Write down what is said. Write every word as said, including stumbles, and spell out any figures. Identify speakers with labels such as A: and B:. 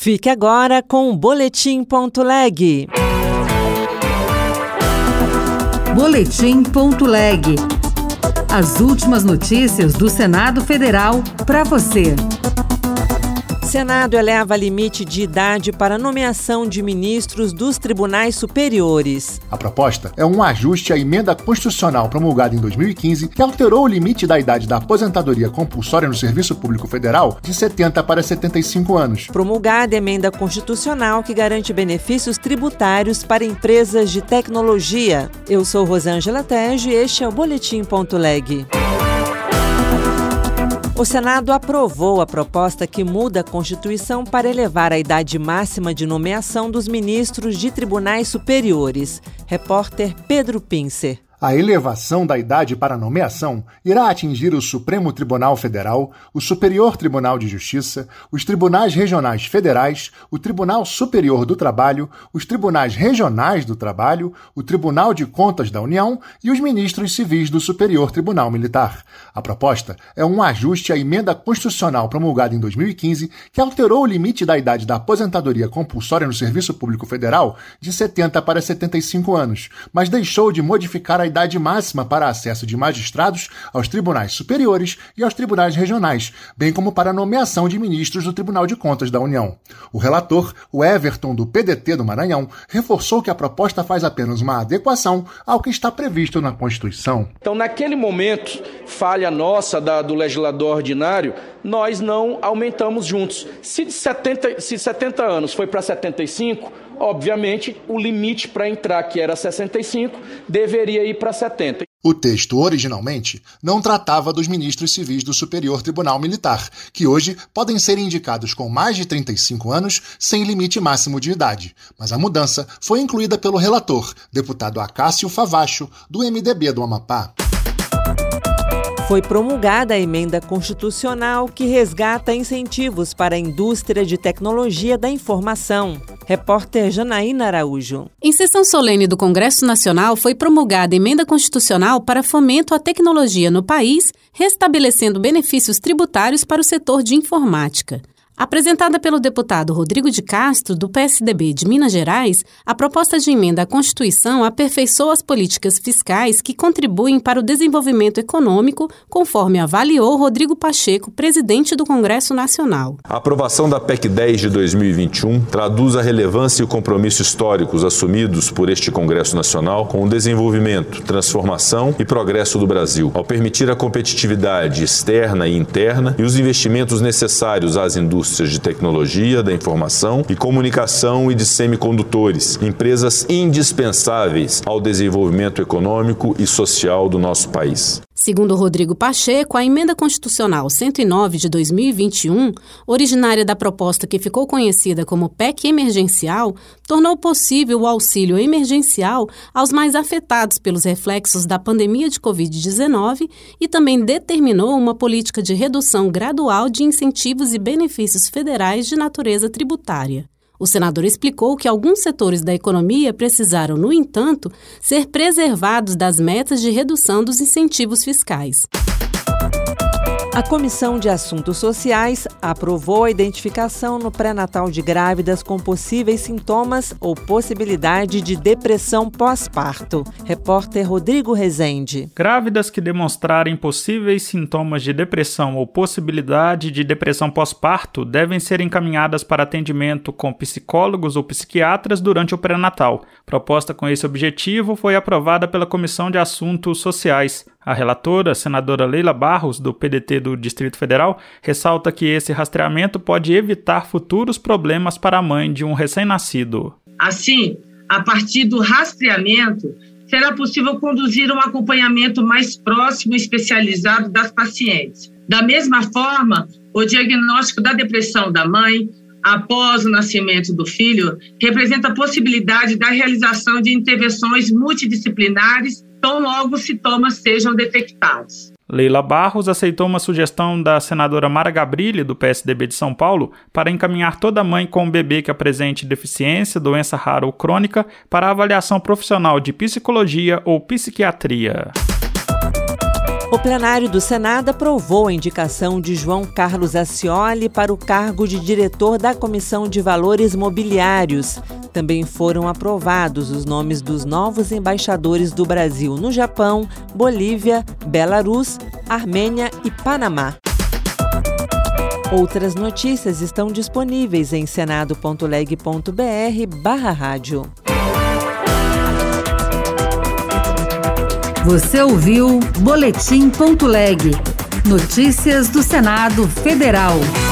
A: Fique agora com o Boletim Ponto Leg.
B: Boletim Ponto Leg. As últimas notícias do Senado Federal para você.
A: Senado eleva limite de idade para nomeação de ministros dos tribunais superiores.
C: A proposta é um ajuste à emenda constitucional promulgada em dois mil e quinze, que alterou o limite da idade da aposentadoria compulsória no Serviço Público Federal de setenta para setenta e cinco anos.
A: Promulgada a emenda constitucional que garante benefícios tributários para empresas de tecnologia. Eu sou Rosângela Tejo e este é o Boletim Ponto Leg. O Senado aprovou a proposta que muda a Constituição para elevar a idade máxima de nomeação dos ministros de tribunais superiores. Repórter Pedro Pincer.
C: A elevação da idade para nomeação irá atingir o Supremo Tribunal Federal, o Superior Tribunal de Justiça, os tribunais regionais federais, o Tribunal Superior do Trabalho, os tribunais regionais do Trabalho, o Tribunal de Contas da União e os ministros civis do Superior Tribunal Militar. A proposta é um ajuste à emenda constitucional promulgada em dois mil e quinze, que alterou o limite da idade da aposentadoria compulsória no Serviço Público Federal de setenta para setenta e cinco anos, mas deixou de modificar a idade máxima para acesso de magistrados aos tribunais superiores e aos tribunais regionais, bem como para a nomeação de ministros do Tribunal de Contas da União. O relator, o Everton do P D T do Maranhão, reforçou que a proposta faz apenas uma adequação ao que está previsto na Constituição.
D: Então, naquele momento, falha nossa da, do legislador ordinário, nós não aumentamos juntos. Se de setenta, se setenta anos foi para setenta e cinco, obviamente, o limite para entrar, que era sessenta e cinco, deveria ir para setenta.
C: O texto, originalmente, não tratava dos ministros civis do Superior Tribunal Militar, que hoje podem ser indicados com mais de trinta e cinco anos, sem limite máximo de idade. Mas a mudança foi incluída pelo relator, deputado Acácio Favacho, do M D B do Amapá.
A: Foi promulgada a emenda constitucional que resgata incentivos para a indústria de tecnologia da informação. Repórter Janaína Araújo.
E: Em sessão solene do Congresso Nacional, foi promulgada a emenda constitucional para fomento à tecnologia no país, restabelecendo benefícios tributários para o setor de informática. Apresentada pelo deputado Rodrigo de Castro, do P S D B de Minas Gerais, a proposta de emenda à Constituição aperfeiçoa as políticas fiscais que contribuem para o desenvolvimento econômico, conforme avaliou Rodrigo Pacheco, presidente do Congresso Nacional.
F: A aprovação da P E C dez de dois mil e vinte e um traduz a relevância e o compromisso históricos assumidos por este Congresso Nacional com o desenvolvimento, transformação e progresso do Brasil, ao permitir a competitividade externa e interna e os investimentos necessários às indústrias de tecnologia, da informação e comunicação e de semicondutores, empresas indispensáveis ao desenvolvimento econômico e social do nosso país.
E: Segundo Rodrigo Pacheco, a emenda constitucional cento e nove de dois mil e vinte e um, originária da proposta que ficou conhecida como P E C emergencial, tornou possível o auxílio emergencial aos mais afetados pelos reflexos da pandemia de covid dezenove e também determinou uma política de redução gradual de incentivos e benefícios federais de natureza tributária. O senador explicou que alguns setores da economia precisaram, no entanto, ser preservados das metas de redução dos incentivos fiscais.
A: A Comissão de Assuntos Sociais aprovou a identificação no pré-natal de grávidas com possíveis sintomas ou possibilidade de depressão pós-parto. Repórter Rodrigo Rezende.
G: Grávidas que demonstrarem possíveis sintomas de depressão ou possibilidade de depressão pós-parto devem ser encaminhadas para atendimento com psicólogos ou psiquiatras durante o pré-natal. Proposta com esse objetivo foi aprovada pela Comissão de Assuntos Sociais. A relatora, senadora Leila Barros, do P D T do Distrito Federal, ressalta que esse rastreamento pode evitar futuros problemas para a mãe de um recém-nascido.
H: Assim, a partir do rastreamento, será possível conduzir um acompanhamento mais próximo e especializado das pacientes. Da mesma forma, o diagnóstico da depressão da mãe, após o nascimento do filho, representa a possibilidade da realização de intervenções multidisciplinares, tão logo os sintomas sejam detectados.
G: Leila Barros aceitou uma sugestão da senadora Mara Gabrilli, do P S D B de São Paulo, para encaminhar toda mãe com um bebê que apresente deficiência, doença rara ou crônica, para avaliação profissional de psicologia ou psiquiatria.
A: O plenário do Senado aprovou a indicação de João Carlos Accioli para o cargo de diretor da Comissão de Valores Mobiliários. Também foram aprovados os nomes dos novos embaixadores do Brasil no Japão, Bolívia, Belarus, Armênia e Panamá. Outras notícias estão disponíveis em senado ponto leg ponto br barra rádio.
B: Você ouviu Boletim ponto leg. Notícias do Senado Federal.